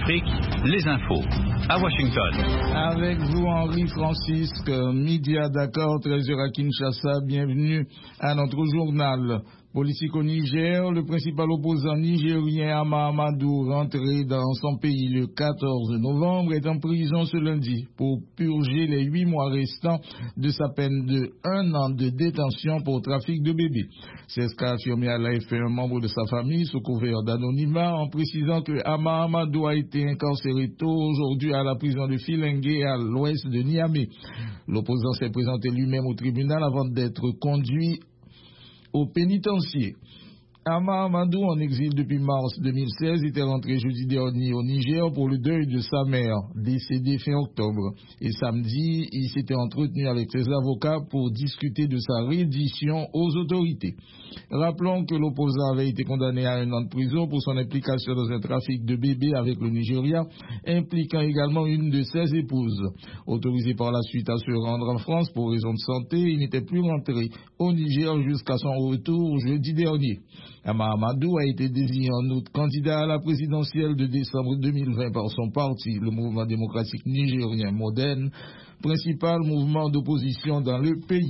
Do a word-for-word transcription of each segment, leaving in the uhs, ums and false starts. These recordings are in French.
Afrique, les infos. À Washington. Avec vous, Henri Francisque, Midi à Dakar, treize heures à Kinshasa. Bienvenue à notre journal. Politique au Niger, le principal opposant nigérien Hama Amadou, rentré dans son pays le quatorze novembre, est en prison ce lundi pour purger les huit mois restants de sa peine de un an de détention pour trafic de bébés. C'est ce qu'a affirmé à l'A F P un membre de sa famille sous couvert d'anonymat en précisant que Hama Amadou a été incarcéré tôt aujourd'hui à la prison de Filengue à l'ouest de Niamey. L'opposant s'est présenté lui-même au tribunal avant d'être conduit au pénitencier. Hama Amadou, en exil depuis mars deux mille seize, était rentré jeudi dernier au Niger pour le deuil de sa mère, décédée fin octobre. Et samedi, il s'était entretenu avec ses avocats pour discuter de sa reddition aux autorités. Rappelons que l'opposant avait été condamné à un an de prison pour son implication dans un trafic de bébés avec le Nigeria, impliquant également une de ses épouses. Autorisé par la suite à se rendre en France pour raison de santé, il n'était plus rentré au Niger jusqu'à son retour jeudi dernier. Hama Amadou a été désigné en août candidat à la présidentielle de décembre deux mille vingt par son parti, le Mouvement démocratique nigérien moderne, principal mouvement d'opposition dans le pays.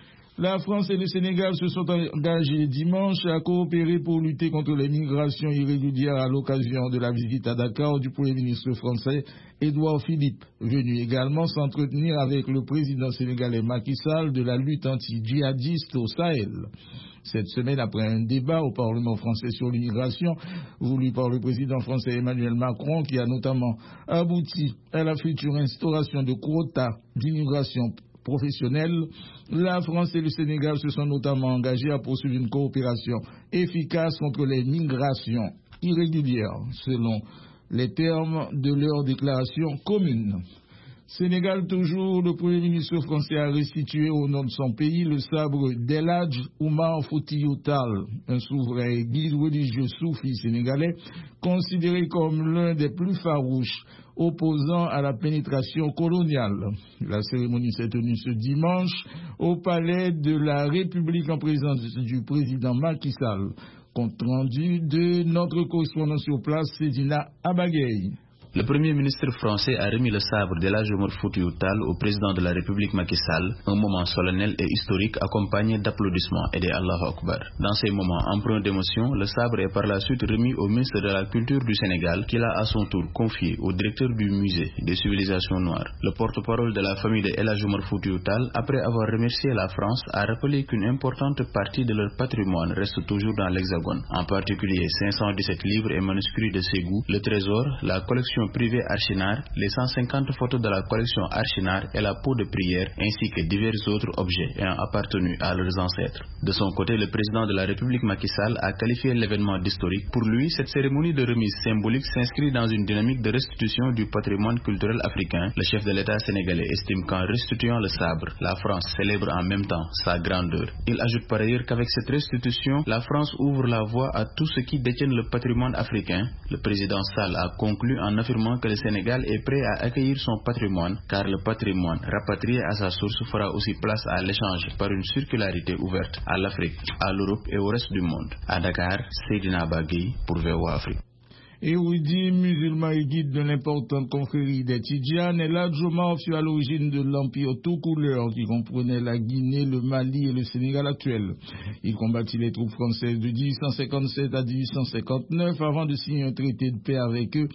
La France et le Sénégal se sont engagés dimanche à coopérer pour lutter contre les migrations irrégulières à l'occasion de la visite à Dakar du Premier ministre français Édouard Philippe, venu également s'entretenir avec le président sénégalais Macky Sall de la lutte anti-djihadiste au Sahel. Cette semaine, après un débat au Parlement français sur l'immigration, voulu par le président français Emmanuel Macron, qui a notamment abouti à la future instauration de quotas d'immigration professionnelle, la France et le Sénégal se sont notamment engagés à poursuivre une coopération efficace contre les migrations irrégulières, selon les termes de leur déclaration commune. Sénégal toujours, le Premier ministre français a restitué au nom de son pays le sabre d'El Hadj Oumar Foutiyou Tall, un souverain et guide religieux soufi sénégalais, considéré comme l'un des plus farouches opposants à la pénétration coloniale. La cérémonie s'est tenue ce dimanche au palais de la République en présence du président Macky Sall. Compte rendu de notre correspondant sur place, Sedina Abagay. Le Premier ministre français a remis le sabre d'El Hadj Oumar Foutiyou Tall au président de la République Macky Sall, un moment solennel et historique accompagné d'applaudissements et de Allahu Akbar. Dans ces moments empreints d'émotion, le sabre est par la suite remis au ministre de la Culture du Sénégal, qui l'a à son tour confié au directeur du musée des civilisations noires. Le porte-parole de la famille de El Hadj Oumar Foutiyou Tall, après avoir remercié la France, a rappelé qu'une importante partie de leur patrimoine reste toujours dans l'Hexagone, en particulier cinq cent dix-sept livres et manuscrits de Ségou, le trésor, la collection privée Archinard, les cent cinquante photos de la collection Archinard et la peau de prière, ainsi que divers autres objets ayant appartenu à leurs ancêtres. De son côté, le président de la République Macky Sall a qualifié l'événement d'historique. Pour lui, cette cérémonie de remise symbolique s'inscrit dans une dynamique de restitution du patrimoine culturel africain. Le chef de l'État sénégalais estime qu'en restituant le sabre, la France célèbre en même temps sa grandeur. Il ajoute par ailleurs qu'avec cette restitution, la France ouvre la voie à tous ceux qui détiennent le patrimoine africain. Le président Sall a conclu en affirmant que le Sénégal est prêt à accueillir son patrimoine, car le patrimoine rapatrié à sa source fera aussi place à l'échange par une circularité ouverte à l'Afrique, à l'Europe et au reste du monde. À Dakar, Seydina Bagui pour V O A Afrique. Érudit, musulman et guide de l'importante confrérie des Tidjanes, El Hadj Oumar fut à l'origine de l'empire tout couleur qui comprenait la Guinée, le Mali et le Sénégal actuel. Il combattit les troupes françaises de dix-huit cent cinquante-sept à dix-huit cent cinquante-neuf avant de signer un traité de paix avec eux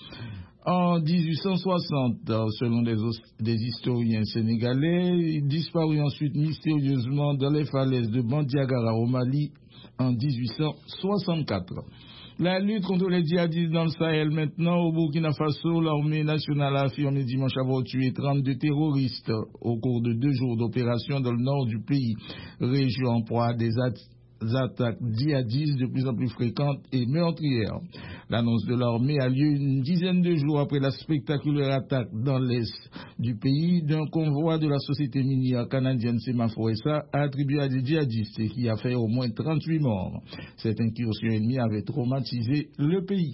en dix-huit cent soixante. Selon des, des historiens sénégalais, il disparut ensuite mystérieusement dans les falaises de Bandiagara au Mali en dix-huit cent soixante-quatre. La lutte contre les djihadistes dans le Sahel maintenant. Au Burkina Faso, l'armée nationale a affirmé dimanche avoir tué trente-deux terroristes au cours de deux jours d'opération dans le nord du pays, région en proie à des attaques djihadistes de plus en plus fréquentes et meurtrières. L'annonce de l'armée a lieu une dizaine de jours après la spectaculaire attaque dans l'est du pays d'un convoi de la société minière canadienne Semafor S A attribué à des djihadistes et qui a fait au moins trente-huit morts. Cette incursion ennemie avait traumatisé le pays.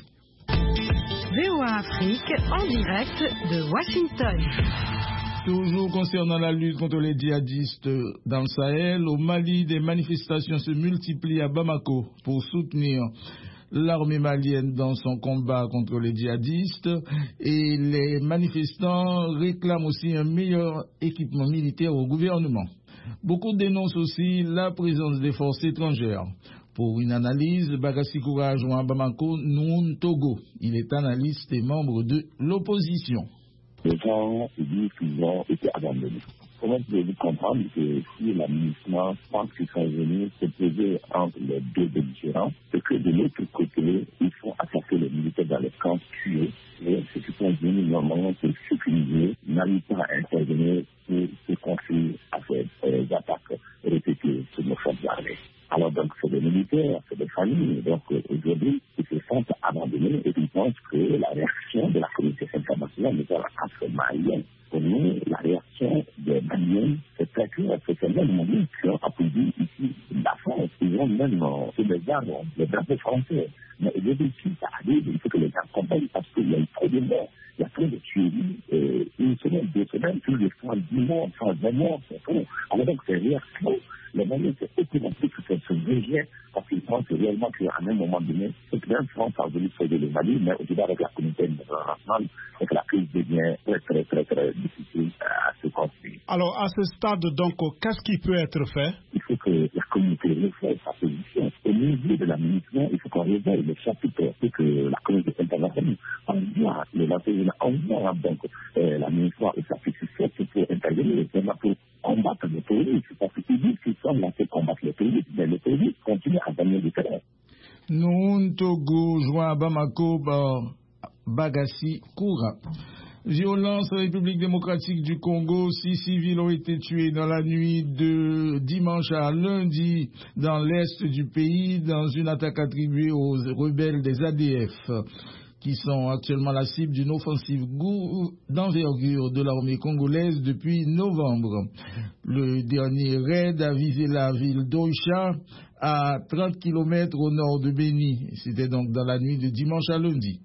V O A Afrique en direct de Washington. Toujours concernant la lutte contre les djihadistes dans le Sahel, au Mali, des manifestations se multiplient à Bamako pour soutenir l'armée malienne dans son combat contre les djihadistes et les manifestants réclament aussi un meilleur équipement militaire au gouvernement. Beaucoup dénoncent aussi la présence des forces étrangères. Pour une analyse, Bagassi Koura a joint à Bamako Noun Togo. Il est analyste et membre de l'opposition. Les gens se disent qu'ils ont été abandonnés. Comment pouvez-vous comprendre que si l'administration pense qu'ils sont venus se poser entre les deux belligérants, c'est que de l'autre côté, ils font attaquer les militaires dans les camps tués, et ceux qui sont venus normalement se sécuriser n'arrivent pas à intervenir pour se confier à ces euh, attaques répétées sur nos forces armées. Alors donc c'est des militaires, c'est des familles, donc euh, aujourd'hui ils se sentent abandonnés et ils pensent que la réaction de la communauté internationale n'est pas la casse malienne. Pour nous, la réaction des Maliens, c'est très clair, c'est ces mêmes Maliens qui ont applaudi ici la France. Ils ont même euh, sur les armes, les drapeaux français. Mais aujourd'hui, si ça arrive, il faut que les gens comprennent parce qu'il y a eu trop de morts. Il y a plein de tueries, euh, une semaine, deux semaines, plus de cent dix morts, cent vingt morts, c'est tout. Alors donc, ces réactions, les Maliens, c'est automatique que c'est ce rejet parce qu'ils pensent réellement qu'à un moment donné, c'est que même France a voulu sauver le Mali, mais aujourd'hui, avec la communauté internationale, c'est que la crise devient très, très, très, très difficile à se construire. Alors, à ce stade, donc, qu'est-ce qui peut être fait? Il faut que la communauté reflète sa position. Au niveau de la ministre, il faut qu'on réveille le chapitre et que la communauté internationale envoie le lanceur, envoie donc euh, la ministre et sa position pour intervenir, pour combattre le terrorisme. Parce qu'ils disent qu'ils sont là pour combattre le terrorisme, mais le terrorisme continue à gagner du terrain. Nous, Togo, joint à Bamako, Bagassi Koura. Violence en République démocratique du Congo, six civils ont été tués dans la nuit de dimanche à lundi dans l'est du pays dans une attaque attribuée aux rebelles des A D F qui sont actuellement la cible d'une offensive d'envergure de l'armée congolaise depuis novembre. Le dernier raid a visé la ville d'Oicha à trente kilomètres au nord de Beni. C'était donc dans la nuit de dimanche à lundi.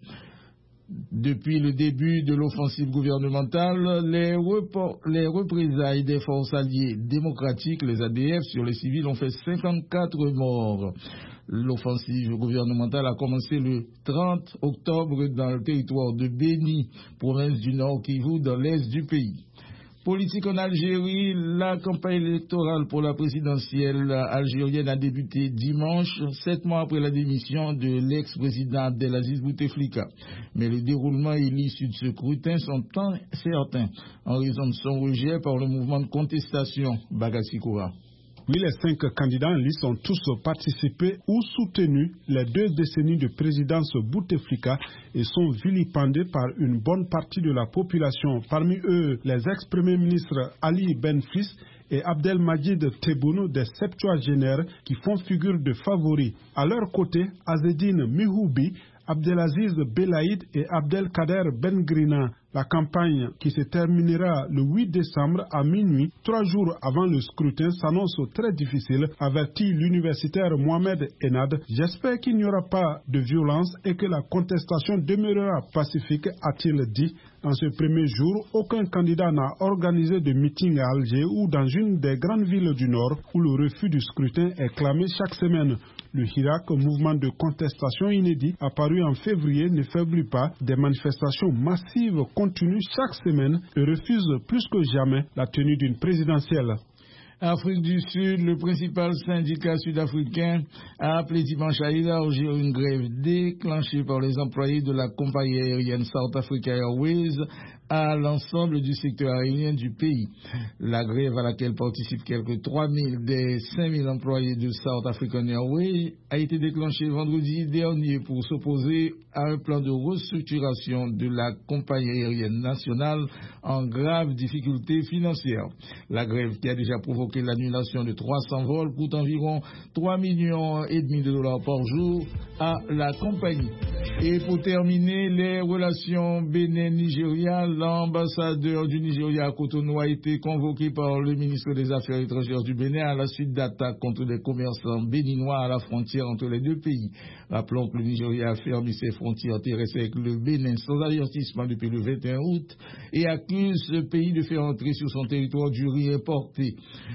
Depuis le début de l'offensive gouvernementale, les, les représailles des forces alliées démocratiques, les A D F, sur les civils ont fait cinquante-quatre morts. L'offensive gouvernementale a commencé le trente octobre dans le territoire de Beni, province du Nord Kivu, dans l'est du pays. Politique en Algérie, la campagne électorale pour la présidentielle algérienne a débuté dimanche, sept mois après la démission de l'ex-président Abdelaziz Bouteflika. Mais le déroulement et l'issue de ce scrutin sont incertains en raison de son rejet par le mouvement de contestation Bagassi Koura. Oui, les cinq candidats en lice ont tous participé ou soutenu les deux décennies de présidence Bouteflika et sont vilipendés par une bonne partie de la population. Parmi eux, les ex-premiers ministres Ali Benflis et Abdelmajid Tebboune, des septuagénaires qui font figure de favoris. À leur côté, Azzedine Mihoubi, Abdelaziz Belaïd et Abdelkader Bengrina. La campagne, qui se terminera le huit décembre à minuit, trois jours avant le scrutin, s'annonce très difficile, avertit l'universitaire Mohamed Enad. J'espère qu'il n'y aura pas de violence et que la contestation demeurera pacifique, a-t-il dit. En ce premier jour, aucun candidat n'a organisé de meeting à Alger ou dans une des grandes villes du Nord où le refus du scrutin est clamé chaque semaine. Le Hirak, mouvement de contestation inédit, apparu en février, ne faiblit pas. Des manifestations massives continuent chaque semaine et refusent plus que jamais la tenue d'une présidentielle. Afrique du Sud, le principal syndicat sud-africain a appelé dimanche à élargir une grève déclenchée par les employés de la compagnie aérienne South Africa Airways à l'ensemble du secteur aérien du pays. La grève à laquelle participent quelques trois mille des cinq mille employés de South African Airways a été déclenchée vendredi dernier pour s'opposer à un plan de restructuration de la compagnie aérienne nationale en grave difficulté financière. La grève qui a déjà provoqué l'annulation de trois cents vols coûte environ trois millions et demi de dollars par jour à la compagnie. Et pour terminer, les relations Bénin-Nigeria, l'ambassadeur du Nigeria à Cotonou a été convoqué par le ministre des Affaires étrangères du Bénin à la suite d'attaques contre des commerçants béninois à la frontière entre les deux pays. Rappelons que le Nigeria a fermé ses frontières terrestres avec le Bénin sans avertissement depuis le vingt et un août et accuse ce pays de faire entrer sur son territoire du riz importé.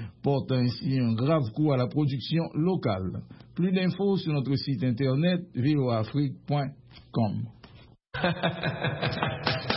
porte ainsi un grave coup à la production locale. Plus d'infos sur notre site internet v o afrique point com.